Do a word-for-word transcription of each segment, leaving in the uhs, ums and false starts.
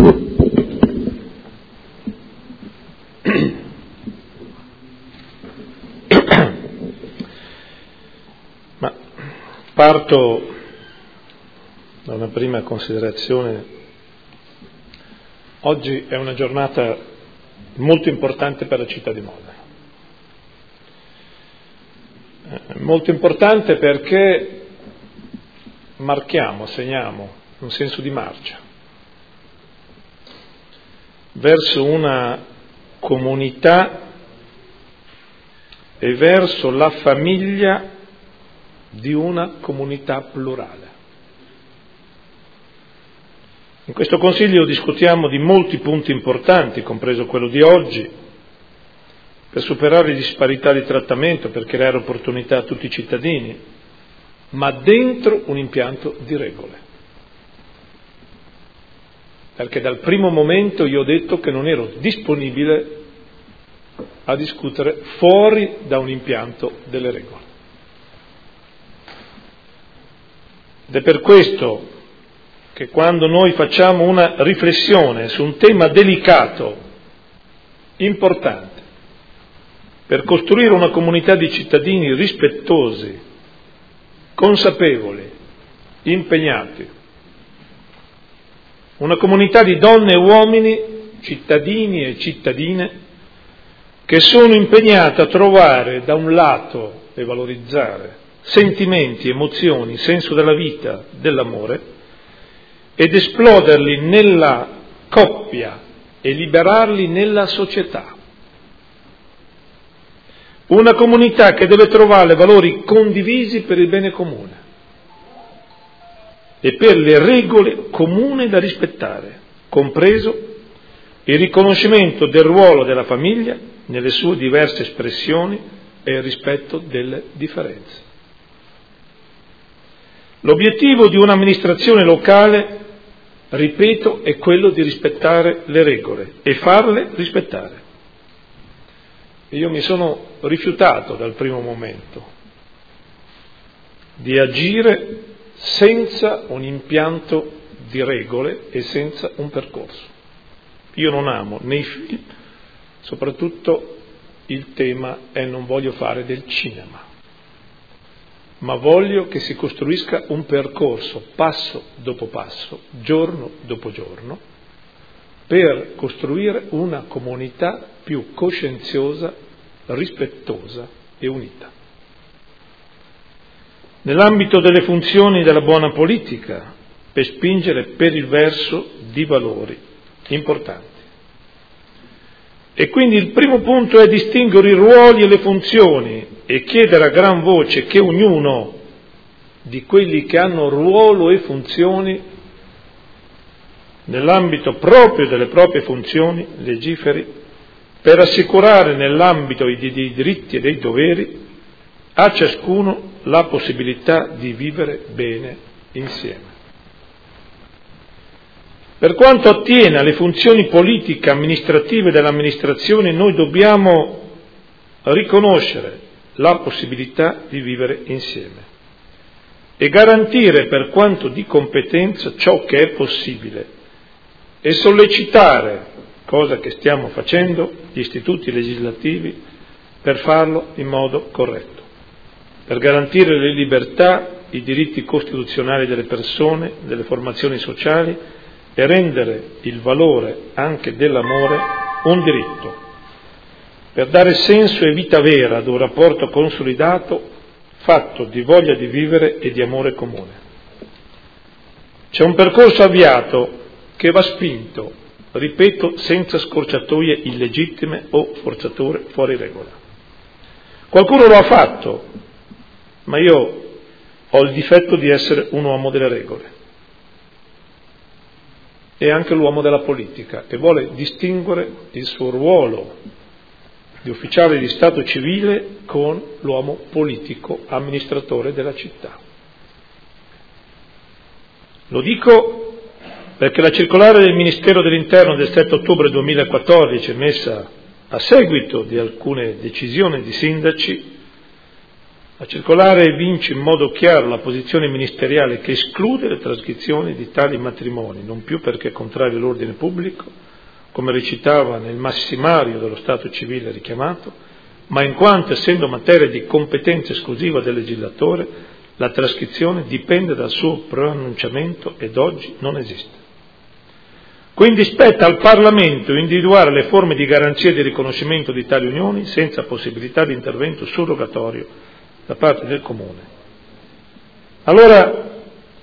Ma parto da una prima considerazione. Oggi è una giornata molto importante per la città di Modena. Molto importante perché marchiamo, segniamo un senso di marcia verso una comunità e verso la famiglia di una comunità plurale. In questo Consiglio discutiamo di molti punti importanti, compreso quello di oggi, per superare le disparità di trattamento, per creare opportunità a tutti i cittadini, ma dentro un impianto di regole. Perché dal primo momento io ho detto che non ero disponibile a discutere fuori da un impianto delle regole. Ed è per questo che quando noi facciamo una riflessione su un tema delicato, importante, per costruire una comunità di cittadini rispettosi, consapevoli, impegnati, una comunità di donne e uomini, cittadini e cittadine, che sono impegnati a trovare da un lato e valorizzare sentimenti, emozioni, senso della vita, dell'amore, ed esploderli nella coppia e liberarli nella società. Una comunità che deve trovare valori condivisi per il bene comune e per le regole comuni da rispettare, compreso il riconoscimento del ruolo della famiglia nelle sue diverse espressioni e il rispetto delle differenze. L'obiettivo di un'amministrazione locale, ripeto, è quello di rispettare le regole e farle rispettare. Io mi sono rifiutato dal primo momento di agire senza un impianto di regole e senza un percorso. Io non amo nei film, soprattutto il tema è non voglio fare del cinema, ma voglio che si costruisca un percorso passo dopo passo, giorno dopo giorno, per costruire una comunità più coscienziosa, rispettosa e unita. Nell'ambito delle funzioni della buona politica, per spingere per il verso di valori importanti. E quindi il primo punto è distinguere i ruoli e le funzioni e chiedere a gran voce che ognuno di quelli che hanno ruolo e funzioni nell'ambito proprio delle proprie funzioni legiferi per assicurare nell'ambito dei diritti e dei doveri a ciascuno la possibilità di vivere bene insieme. Per quanto attiene alle funzioni politiche amministrative dell'amministrazione, noi dobbiamo riconoscere la possibilità di vivere insieme e garantire per quanto di competenza ciò che è possibile e sollecitare, cosa che stiamo facendo, gli istituti legislativi per farlo in modo corretto, per garantire le libertà, i diritti costituzionali delle persone, delle formazioni sociali e rendere il valore anche dell'amore un diritto, per dare senso e vita vera ad un rapporto consolidato fatto di voglia di vivere e di amore comune. C'è un percorso avviato che va spinto, ripeto, senza scorciatoie illegittime o forzature fuori regola. Qualcuno lo ha fatto, ma io ho il difetto di essere un uomo delle regole e anche l'uomo della politica, che vuole distinguere il suo ruolo di ufficiale di Stato civile con l'uomo politico, amministratore della città. Lo dico perché la circolare del Ministero dell'Interno del sette ottobre duemilaquattordici, messa a seguito di alcune decisioni di sindaci, La circolare evince in modo chiaro la posizione ministeriale che esclude le trascrizioni di tali matrimoni, non più perché contrari all'ordine pubblico, come recitava nel massimario dello Stato civile richiamato, ma in quanto, essendo materia di competenza esclusiva del legislatore, la trascrizione dipende dal suo pronunciamento ed oggi non esiste. Quindi spetta al Parlamento individuare le forme di garanzia e di riconoscimento di tali unioni senza possibilità di intervento surrogatorio da parte del Comune. Allora,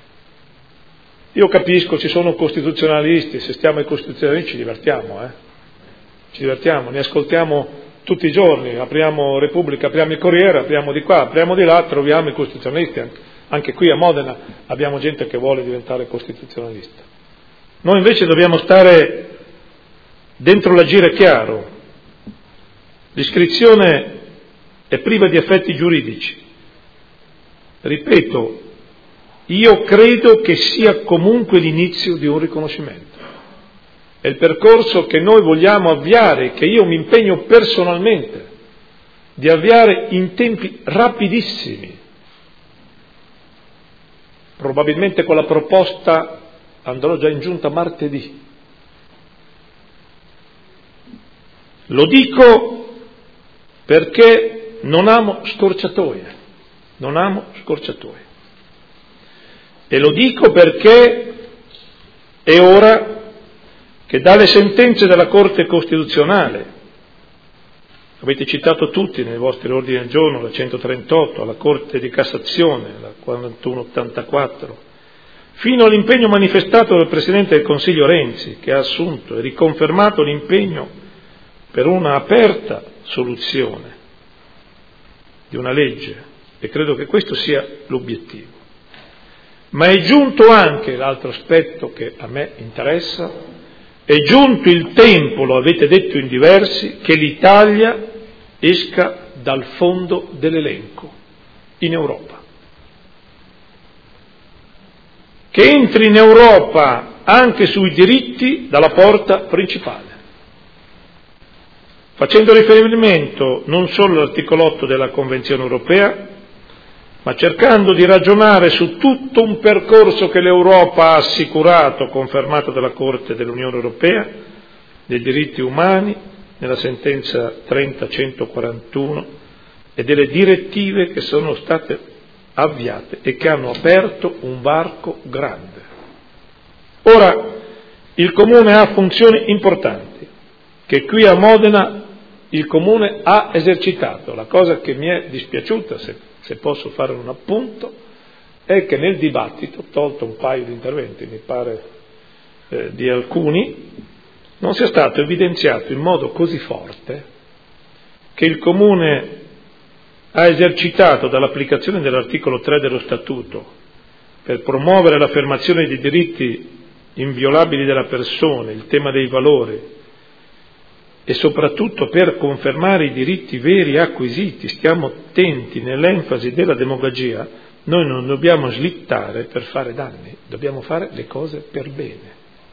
io capisco, ci sono costituzionalisti, se stiamo ai costituzionalisti ci divertiamo, eh? Ci divertiamo, ne ascoltiamo tutti i giorni, apriamo Repubblica, apriamo il Corriere, apriamo di qua, apriamo di là, troviamo i costituzionalisti, anche qui a Modena abbiamo gente che vuole diventare costituzionalista. Noi invece dobbiamo stare dentro l'agire chiaro. L'iscrizione è priva di effetti giuridici. Ripeto, io credo che sia comunque l'inizio di un riconoscimento. È il percorso che noi vogliamo avviare, che io mi impegno personalmente di avviare in tempi rapidissimi. Probabilmente con la proposta andrò già in giunta martedì. Lo dico perché non amo scorciatoie, non amo scorciatoie. E lo dico perché è ora che dalle sentenze della Corte Costituzionale, avete citato tutti nei vostri ordini del giorno, la centotrentotto, la Corte di Cassazione, la quarantuno ottantaquattro, fino all'impegno manifestato dal Presidente del Consiglio Renzi, che ha assunto e riconfermato l'impegno per una aperta soluzione di una legge, e credo che questo sia l'obiettivo. Ma è giunto anche l'altro aspetto che a me interessa, è giunto il tempo, lo avete detto in diversi, che l'Italia esca dal fondo dell'elenco in Europa. Che entri in Europa anche sui diritti dalla porta principale, facendo riferimento non solo all'articolo otto della Convenzione europea, ma cercando di ragionare su tutto un percorso che l'Europa ha assicurato, confermato dalla Corte dell'Unione Europea, dei diritti umani, nella sentenza trenta centoquarantuno, e delle direttive che sono state avviate e che hanno aperto un varco grande. Ora, il Comune ha funzioni importanti, che qui a Modena il Comune ha esercitato. La cosa che mi è dispiaciuta, se, se posso fare un appunto, è che nel dibattito, tolto un paio di interventi, mi pare eh, di alcuni, non sia stato evidenziato in modo così forte che il Comune ha esercitato dall'applicazione dell'articolo tre dello Statuto per promuovere l'affermazione dei diritti inviolabili della persona, il tema dei valori, e soprattutto per confermare i diritti veri acquisiti. Stiamo attenti nell'enfasi della demagogia, noi non dobbiamo slittare per fare danni, dobbiamo fare le cose per bene.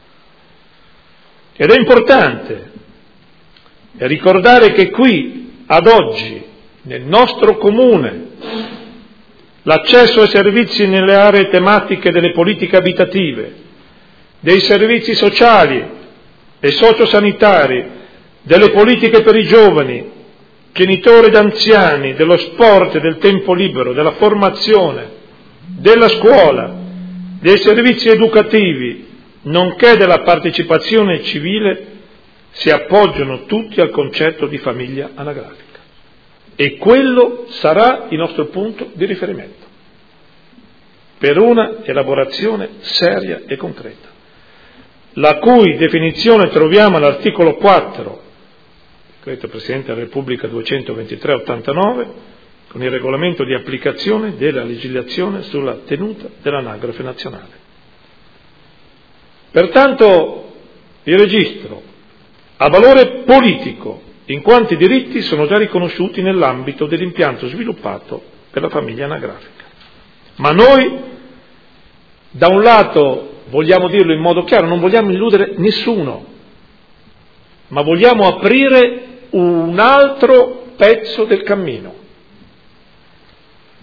Ed è importante ricordare che qui, ad oggi, nel nostro comune, l'accesso ai servizi nelle aree tematiche delle politiche abitative, dei servizi sociali e sociosanitari, delle politiche per i giovani, genitori ed anziani, dello sport e del tempo libero, della formazione, della scuola, dei servizi educativi, nonché della partecipazione civile, si appoggiano tutti al concetto di famiglia anagrafica. E quello sarà il nostro punto di riferimento per una elaborazione seria e concreta, la cui definizione troviamo all'articolo quattro, decreto Presidente della Repubblica duecentoventitré ottantanove, con il regolamento di applicazione della legislazione sulla tenuta dell'anagrafe nazionale. Pertanto il registro ha valore politico, in quanto i diritti sono già riconosciuti nell'ambito dell'impianto sviluppato per la famiglia anagrafica. Ma noi, da un lato, vogliamo dirlo in modo chiaro, non vogliamo illudere nessuno, ma vogliamo aprire un altro pezzo del cammino.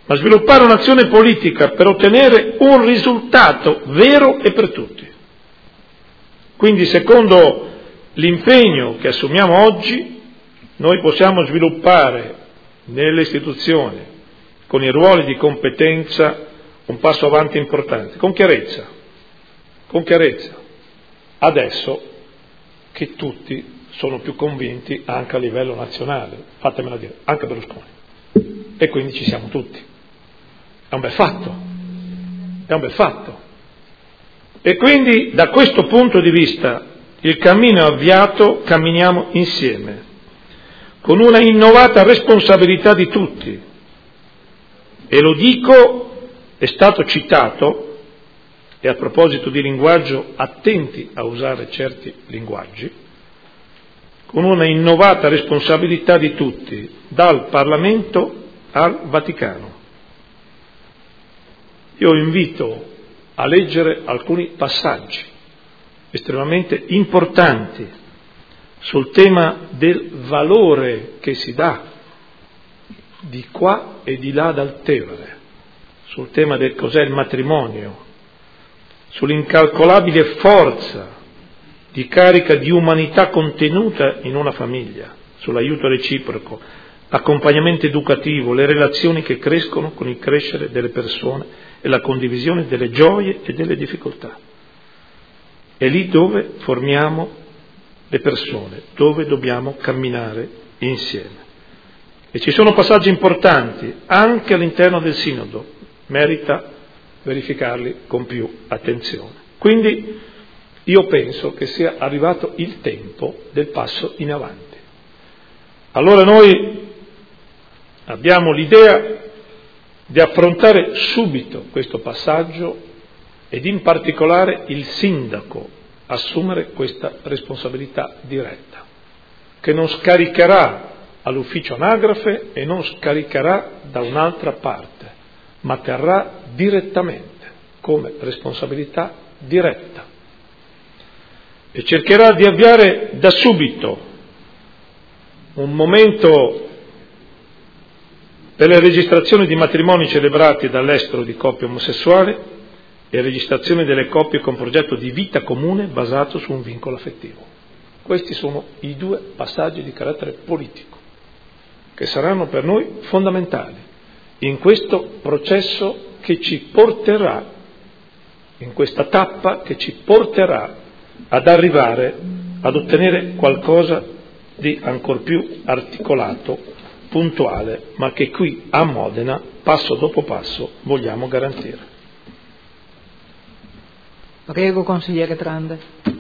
ma sviluppare un'azione politica per ottenere un risultato vero e per tutti. Quindi, secondo l'impegno che assumiamo oggi, noi possiamo sviluppare nelle istituzioni, con i ruoli di competenza, un passo avanti importante, con chiarezza, con chiarezza, adesso che tutti sono più convinti anche a livello nazionale, fatemela dire, anche Berlusconi, e quindi ci siamo tutti. È un bel fatto, è un bel fatto. E quindi da questo punto di vista il cammino è avviato, camminiamo insieme, con una innovata responsabilità di tutti. E lo dico, è stato citato, e a proposito di linguaggio, attenti a usare certi linguaggi, con una innovata responsabilità di tutti, dal Parlamento al Vaticano. Io invito a leggere alcuni passaggi estremamente importanti sul tema del valore che si dà di qua e di là dal Tevere, sul tema del cos'è il matrimonio, sull'incalcolabile forza di carica di umanità contenuta in una famiglia, sull'aiuto reciproco, l'accompagnamento educativo, le relazioni che crescono con il crescere delle persone e la condivisione delle gioie e delle difficoltà. È lì dove formiamo le persone, dove dobbiamo camminare insieme. E ci sono passaggi importanti anche all'interno del Sinodo, merita verificarli con più attenzione. Quindi io penso che sia arrivato il tempo del passo in avanti. Allora noi abbiamo l'idea di affrontare subito questo passaggio ed in particolare il sindaco assumere questa responsabilità diretta, che non scaricherà all'ufficio anagrafe e non scaricherà da un'altra parte, ma terrà direttamente come responsabilità diretta e cercherà di avviare da subito un momento per le registrazioni di matrimoni celebrati dall'estero di coppie omosessuali e registrazione delle coppie con progetto di vita comune basato su un vincolo affettivo. Questi sono i due passaggi di carattere politico che saranno per noi fondamentali in questo processo che ci porterà, in questa tappa che ci porterà ad arrivare ad ottenere qualcosa di ancor più articolato, puntuale, ma che qui a Modena, passo dopo passo, vogliamo garantire. Prego, consigliere Trande.